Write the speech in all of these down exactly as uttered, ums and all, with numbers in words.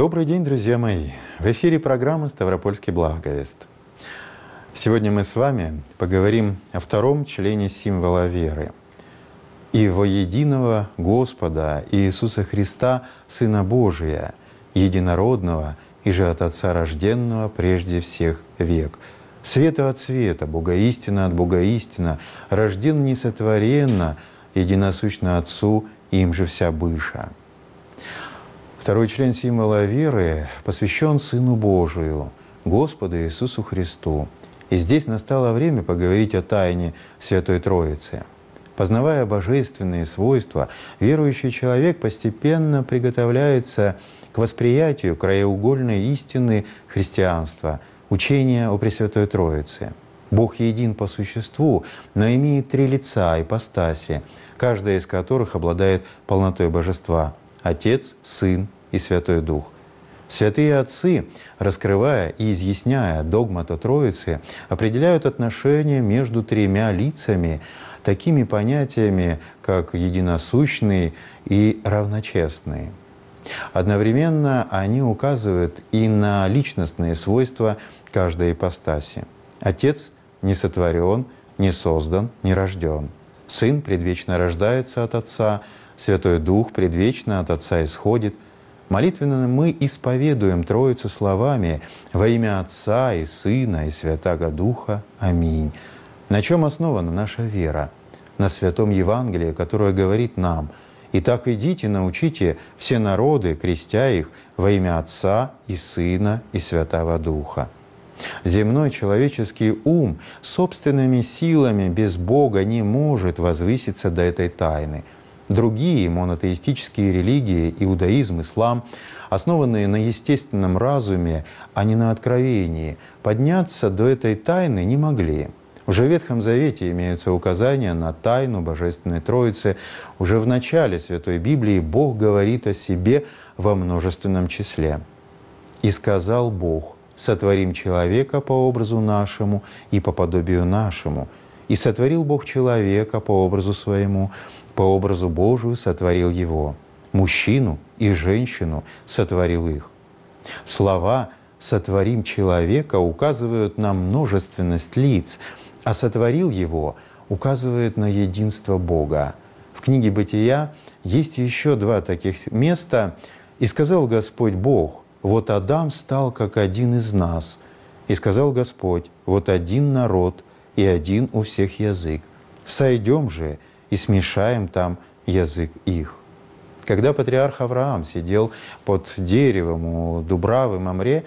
Добрый день, друзья мои! В эфире программа «Ставропольский благовест». Сегодня мы с вами поговорим о втором члене символа веры — и во единого Господа Иисуса Христа, Сына Божия, единородного и же от Отца рожденного прежде всех век, света от света, Бога истина от Бога истина, рожден несотворенно, единосущно Отцу, им же вся быша. Второй член символа веры посвящен Сыну Божию, Господу Иисусу Христу. И здесь настало время поговорить о тайне Святой Троицы. Познавая божественные свойства, верующий человек постепенно приготовляется к восприятию краеугольной истины христианства, учения о Пресвятой Троице. Бог един по существу, но имеет три лица, ипостаси, каждая из которых обладает полнотой божества — Отец, Сын и Святой Дух. Святые Отцы, раскрывая и изъясняя догмат о Троице, определяют отношения между тремя лицами такими понятиями, как единосущный и равночестный. Одновременно они указывают и на личностные свойства каждой ипостаси. Отец не сотворен, не создан, не рожден. Сын предвечно рождается от Отца, Святой Дух предвечно от Отца исходит. Молитвенно мы исповедуем Троицу словами «Во имя Отца и Сына и Святаго Духа. Аминь». На чем основана наша вера? На Святом Евангелии, которое говорит нам: «Итак идите, научите все народы, крестя их во имя Отца и Сына и Святаго Духа». Земной человеческий ум собственными силами без Бога не может возвыситься до этой тайны. Другие монотеистические религии, иудаизм, ислам, основанные на естественном разуме, а не на откровении, подняться до этой тайны не могли. Уже в Ветхом Завете имеются указания на тайну Божественной Троицы. Уже в начале Святой Библии Бог говорит о себе во множественном числе. «И сказал Бог: сотворим человека по образу нашему и по подобию нашему. И сотворил Бог человека по образу своему, по образу Божию сотворил его. Мужчину и женщину сотворил их». Слова «сотворим человека» указывают на множественность лиц, а «сотворил его» указывает на единство Бога. В книге «Бытия» есть еще два таких места. «И сказал Господь Бог: вот Адам стал как один из нас. И сказал Господь: вот один народ, и один у всех язык. Сойдем же и смешаем там язык их». Когда патриарх Авраам сидел под деревом у Дубравы Мамре,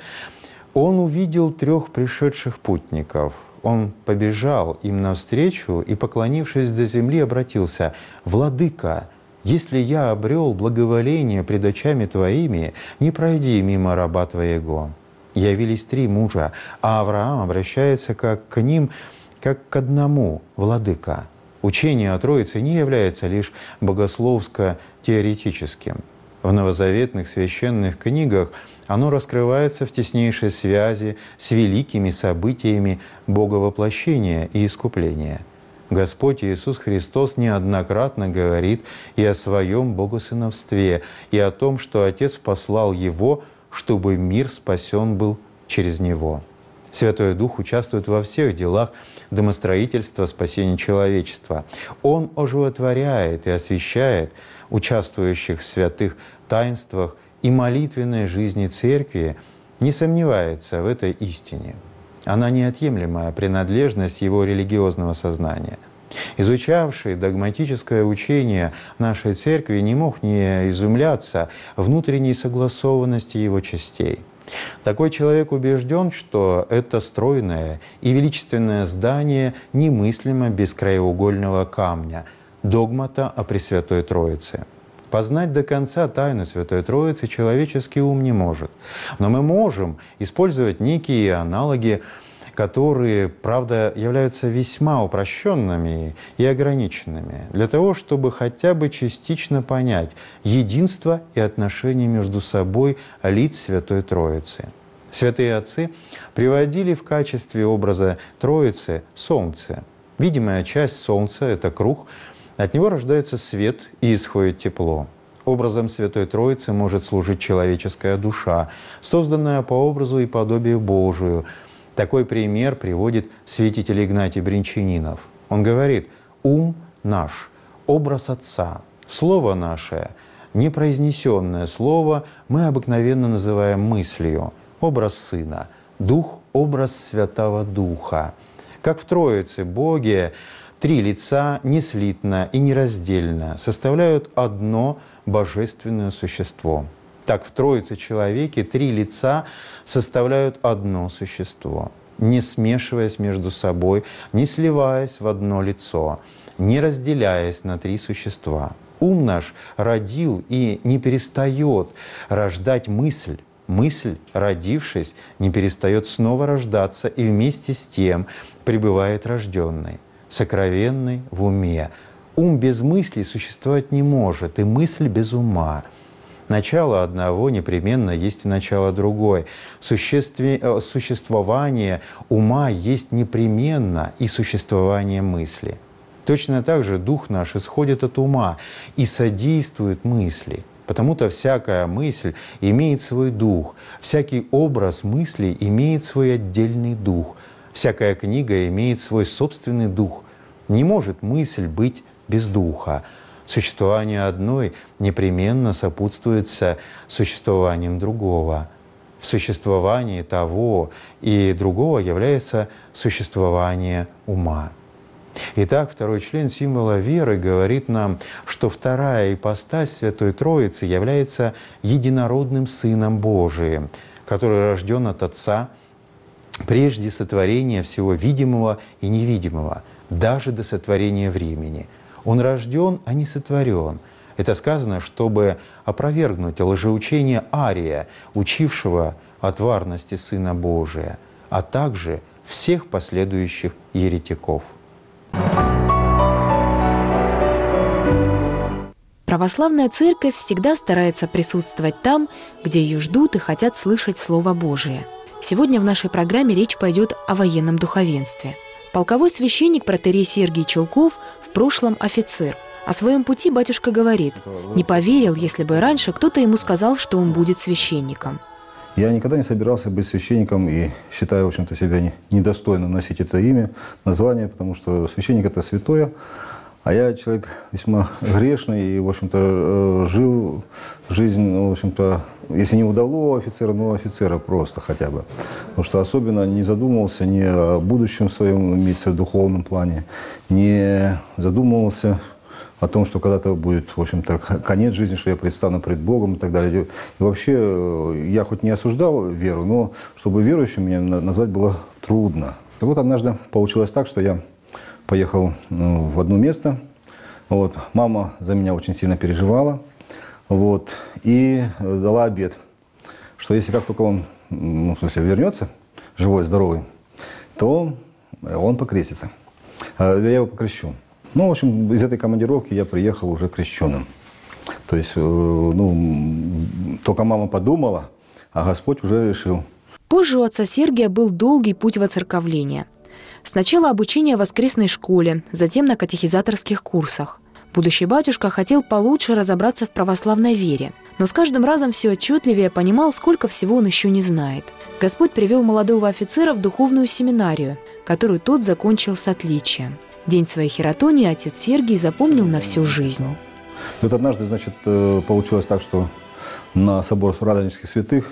он увидел трех пришедших путников. Он побежал им навстречу и, поклонившись до земли, обратился: «Владыка, если я обрел благоволение пред очами Твоими, не пройди мимо раба Твоего». Явились три мужа, а Авраам обращается как к ним, как к одному: «Владыка». Учение о Троице не является лишь богословско-теоретическим. В новозаветных священных книгах оно раскрывается в теснейшей связи с великими событиями Боговоплощения и искупления. Господь Иисус Христос неоднократно говорит и о Своем Богосыновстве, и о том, что Отец послал Его, чтобы мир спасен был через Него. Святой Дух участвует во всех делах домостроительства, спасения человечества. Он оживотворяет и освящает участвующих в святых таинствах, и молитвенной жизни Церкви не сомневается в этой истине. Она неотъемлемая принадлежность его религиозного сознания. Изучавший догматическое учение нашей Церкви не мог не изумляться внутренней согласованности его частей. Такой человек убежден, что это стройное и величественное здание немыслимо без краеугольного камня — догмата о Пресвятой Троице. Познать до конца тайну Святой Троицы человеческий ум не может. Но мы можем использовать некие аналоги, которые, правда, являются весьма упрощенными и ограниченными, для того, чтобы хотя бы частично понять единство и отношения между собой лиц Святой Троицы. Святые Отцы приводили в качестве образа Троицы Солнце. Видимая часть Солнца — это круг, от него рождается свет и исходит тепло. Образом Святой Троицы может служить человеческая душа, созданная по образу и подобию Божию. Такой пример приводит святитель Игнатий Бринчанинов. Он говорит: «Ум наш – образ Отца, слово наше, непроизнесенное слово мы обыкновенно называем мыслью, образ Сына, Дух – образ Святого Духа». Как в Троице Боге три лица неслитно и нераздельно составляют одно божественное существо. Так в Троице человеке три лица составляют одно существо, не смешиваясь между собой, не сливаясь в одно лицо, не разделяясь на три существа. Ум наш родил и не перестает рождать мысль. Мысль, родившись, не перестает снова рождаться и вместе с тем пребывает рожденной, сокровенной в уме. Ум без мысли существовать не может, и мысль без ума. Начало одного непременно есть и начало другой. Существе... Существование ума есть непременно и существование мысли. Точно так же дух наш исходит от ума и содействует мысли. Потому-то всякая мысль имеет свой дух, всякий образ мысли имеет свой отдельный дух, всякая книга имеет свой собственный дух. Не может мысль быть без духа. Существование одной непременно сопутствуется существованием другого. В существовании того и другого является существование ума. Итак, второй член символа веры говорит нам, что вторая ипостась Святой Троицы является единородным Сыном Божиим, который рожден от Отца прежде сотворения всего видимого и невидимого, даже до сотворения времени. Он рожден, а не сотворен. Это сказано, чтобы опровергнуть лжеучение Ария, учившего от варности Сына Божия, а также всех последующих еретиков. Православная Церковь всегда старается присутствовать там, где ее ждут и хотят слышать Слово Божие. Сегодня в нашей программе речь пойдет о военном духовенстве. Полковой священник протоиерей Сергий Чулков в прошлом офицер. О своем пути батюшка говорит: не поверил, если бы раньше кто-то ему сказал, что он будет священником. Я никогда не собирался быть священником и считаю, в общем-то, себя недостойным носить это имя, название, потому что священник – это святое, а я человек весьма грешный и, в общем-то, жил жизнь, ну, в общем-то, если не удалого офицера, но офицера просто хотя бы. Потому что особенно не задумывался ни о будущем своем, имеется в духовном плане, не задумывался о том, что когда-то будет, в общем-то, конец жизни, что я предстану пред Богом и так далее. И вообще, я хоть не осуждал веру, но чтобы верующим меня назвать было трудно. И вот однажды получилось так, что я поехал, ну, в одно место. Вот. Мама за меня очень сильно переживала. Вот. И дала обет, что если как только он, ну, в смысле, вернется, живой, здоровый, то он покрестится. Я его покрещу. Ну, в общем, из этой командировки я приехал уже крещенным. То есть, ну, только мама подумала, а Господь уже решил. Позже у отца Сергия был долгий путь воцерковления. Сначала обучение в воскресной школе, затем на катехизаторских курсах. Будущий батюшка хотел получше разобраться в православной вере, но с каждым разом все отчетливее понимал, сколько всего он еще не знает. Господь привел молодого офицера в духовную семинарию, которую тот закончил с отличием. День своей хератонии отец Сергий запомнил на всю жизнь. И вот однажды, значит, получилось так, что на собор Радонежских святых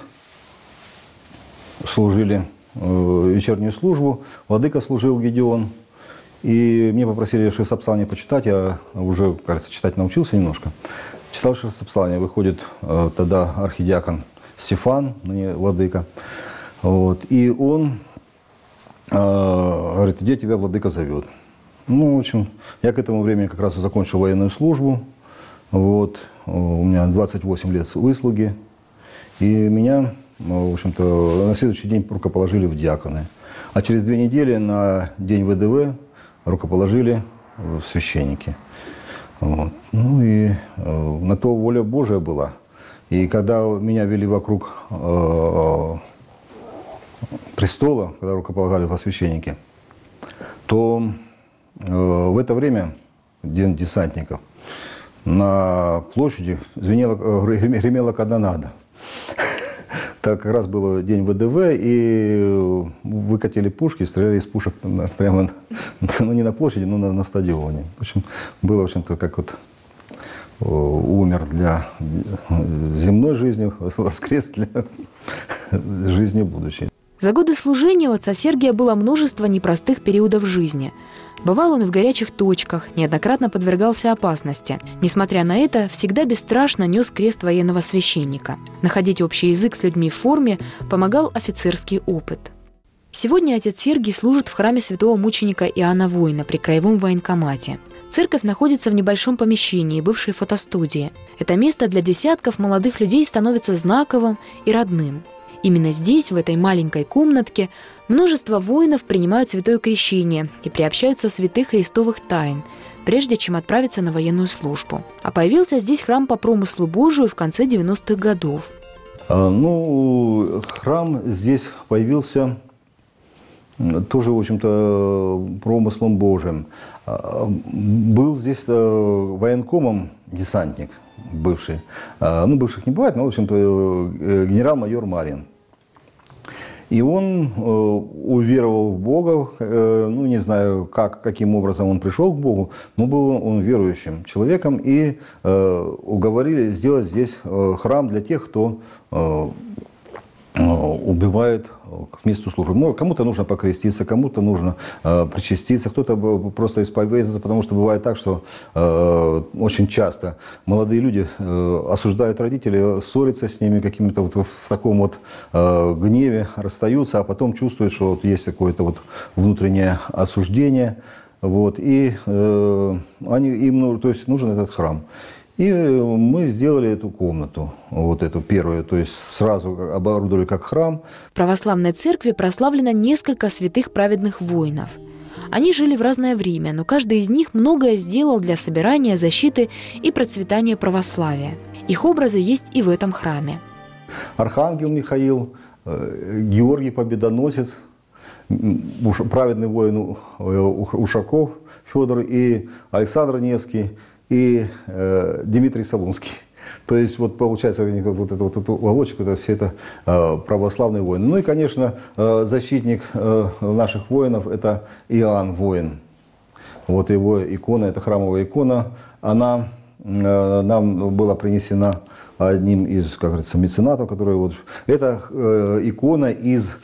служили вечернюю службу, владыка служил Гедеон, и мне попросили шестопсалмие почитать, я уже, кажется, читать научился немножко. Читал шестопсалмие, выходит тогда архидиакон Стефан, ныне владыка, вот, и он э, говорит: где тебя владыка зовет? Ну, в общем, я к этому времени как раз и закончил военную службу. Вот, у меня двадцать восемь лет выслуги. И меня, в общем-то, на следующий день рукоположили в диаконы. А через две недели на день ВДВ рукоположили в священники. Вот. Ну и э, на то воля Божия была. И когда меня вели вокруг э, престола, когда рукополагали во священники, то в это время, День десантников, на площади звенела, гремела канонада. Так как раз был день вэ дэ вэ, и выкатили пушки, стреляли из пушек прямо, ну не на площади, но на, на стадионе. В общем, было, в общем-то, как вот умер для земной жизни, воскрес для жизни будущей. За годы служения у отца Сергия было множество непростых периодов жизни. Бывал он и в горячих точках, неоднократно подвергался опасности. Несмотря на это, всегда бесстрашно нес крест военного священника. Находить общий язык с людьми в форме помогал офицерский опыт. Сегодня отец Сергий служит в храме святого мученика Иоанна Воина при краевом военкомате. Церковь находится в небольшом помещении бывшей фотостудии. Это место для десятков молодых людей становится знаковым и родным. Именно здесь, в этой маленькой комнатке, множество воинов принимают святое крещение и приобщаются святых христовых тайн, прежде чем отправиться на военную службу. А появился здесь храм по промыслу Божию в конце девяностых годов. А, ну, храм здесь появился тоже, в общем-то, промыслом Божиим. Был здесь военкомом десантник бывший. Ну, бывших не бывает, но, в общем-то, генерал-майор Марин. И он э, уверовал в Бога, э, ну, не знаю, как, каким образом он пришел к Богу, но был он верующим человеком, и э, уговорили сделать здесь э, храм для тех, кто э, э, убивает к месту службы. Ну, кому-то нужно покреститься, кому-то нужно э, причаститься, кто-то просто исповедаться, потому что бывает так, что э, очень часто молодые люди э, осуждают родителей, ссорятся с ними какими-то вот в таком вот э, гневе, расстаются, а потом чувствуют, что вот есть какое-то вот внутреннее осуждение, вот, и э, они, им ну, то есть нужен этот храм. И мы сделали эту комнату, вот эту первую, то есть сразу оборудовали как храм. В православной церкви прославлено несколько святых праведных воинов. Они жили в разное время, но каждый из них многое сделал для собирания, защиты и процветания православия. Их образы есть и в этом храме. Архангел Михаил, Георгий Победоносец, праведный воин Ушаков Федор и Александр Невский, и э, Дмитрий Солунский. То есть, вот получается, вот это вот уголочек, это все это э, православные воины. Ну и, конечно, э, защитник э, наших воинов – это Иоанн Воин. Вот его икона, это храмовая икона, она э, нам была принесена одним из, как говорится, меценатов, которые вот… Это э, икона из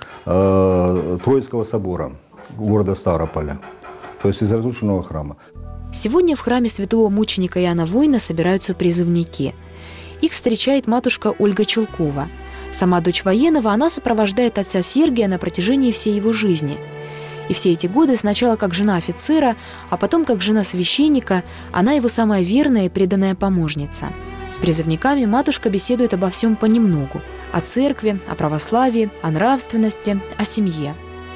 э, Троицкого собора города Ставрополя, то есть из разрушенного храма. Сегодня в храме святого мученика Иоанна Воина собираются призывники. Их встречает матушка Ольга Чулкова. Сама дочь военного, она сопровождает отца Сергия на протяжении всей его жизни. И все эти годы сначала как жена офицера, а потом как жена священника, она его самая верная и преданная помощница. С призывниками матушка беседует обо всем понемногу. О церкви, о православии, о нравственности, о семье.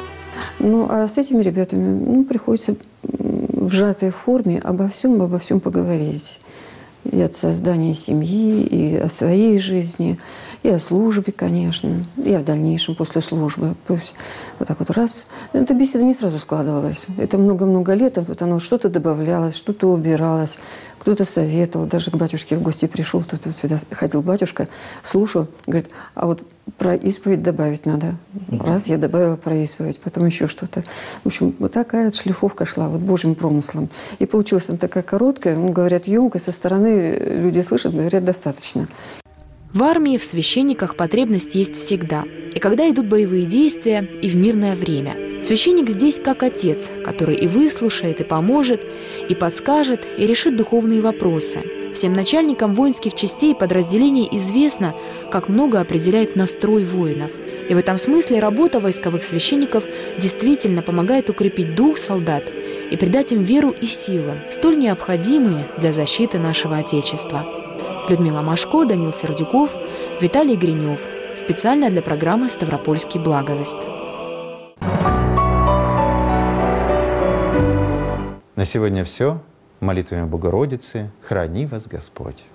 Ну, а с этими ребятами ну, приходится в сжатой форме обо всем, обо всем поговорить. И от создания семьи, и о своей жизни, и о службе, конечно, и о дальнейшем после службы. То есть вот так вот раз. Эта беседа не сразу складывалась. Это много-много лет, вот оно что-то добавлялось, что-то убиралось, кто-то советовал. Даже к батюшке в гости пришел, тут вот сюда ходил батюшка, слушал, говорит, а вот про исповедь добавить надо. Раз я добавила про исповедь, потом еще что-то. В общем, вот такая вот шлифовка шла, вот Божьим промыслом. И получилась она такая короткая, ну, говорят, емкая, со стороны люди слышат, говорят, достаточно. В армии, в священниках потребность есть всегда. И когда идут боевые действия, и в мирное время. Священник здесь как отец, который и выслушает, и поможет, и подскажет, и решит духовные вопросы. Всем начальникам воинских частей и подразделений известно, как много определяет настрой воинов. И в этом смысле работа войсковых священников действительно помогает укрепить дух солдат и придать им веру и силы, столь необходимые для защиты нашего Отечества. Людмила Машко, Данил Сердюков, Виталий Гринев. Специально для программы «Ставропольский благовест». На сегодня все. Молитвами Богородицы храни вас Господь.